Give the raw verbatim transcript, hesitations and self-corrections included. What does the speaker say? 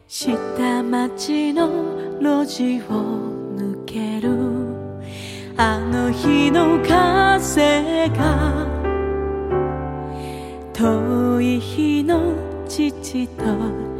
下町の路地を抜けるあの日の風が遠い日の父と